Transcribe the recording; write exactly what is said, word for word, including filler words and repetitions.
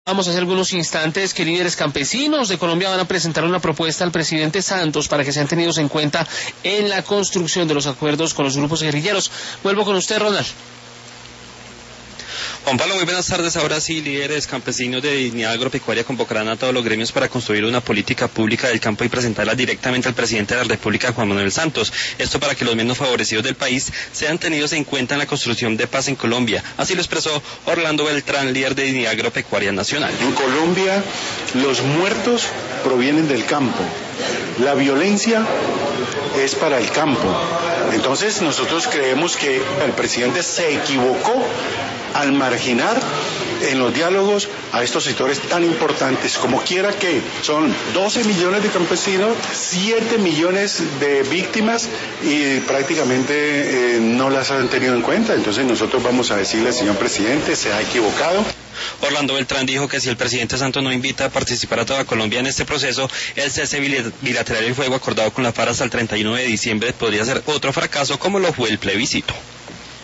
Vamos hace algunos instantes que líderes campesinos de Colombia van a presentar una propuesta al presidente Santos para que sean tenidos en cuenta en la construcción de los acuerdos con los grupos guerrilleros. Vuelvo con usted, Ronald. Juan Pablo, muy buenas tardes. Ahora sí, líderes campesinos de Dignidad Agropecuaria convocarán a todos los gremios para construir una política pública del campo y presentarla directamente al presidente de la República, Juan Manuel Santos. Esto para que los menos favorecidos del país sean tenidos en cuenta en la construcción de paz en Colombia. Así lo expresó Orlando Beltrán, líder de Dignidad Agropecuaria Nacional. En Colombia, los muertos provienen del campo. La violencia es para el campo. Entonces, nosotros creemos que el presidente se equivocó al marginar en los diálogos a estos sectores tan importantes, como quiera que son doce millones de campesinos, siete millones de víctimas y prácticamente eh, no las han tenido en cuenta. Entonces nosotros vamos a decirle al señor presidente, se ha equivocado. Orlando Beltrán dijo que si el presidente Santos no invita a participar a toda Colombia en este proceso, el cese bilateral del fuego acordado con la FARC hasta el treinta y uno de diciembre podría ser otro fracaso como lo fue el plebiscito.